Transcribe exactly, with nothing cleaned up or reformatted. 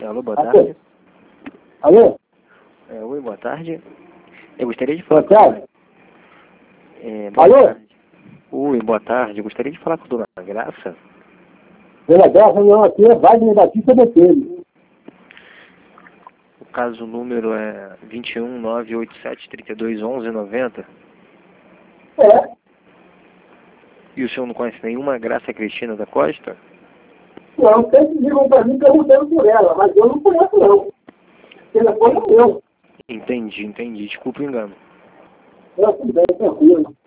Alô, boa tarde. Alô? É, oi, boa tarde. Eu gostaria de falar Boa tarde. com... É, boa Alô? tarde. Oi, boa tarde. Eu gostaria de falar com a dona Graça. Pela graça, não, aqui é Wagner Batista Botelho. O caso número é vinte e um, nove oito sete, trinta e dois, onze, noventa. É. E o senhor não conhece nenhuma Graça Cristina da Costa? Não, sempre ligam para mim perguntando por ela, mas eu não conheço não. O telefone é meu. Entendi, entendi. Desculpa o engano. Não, tudo bem, tranquilo.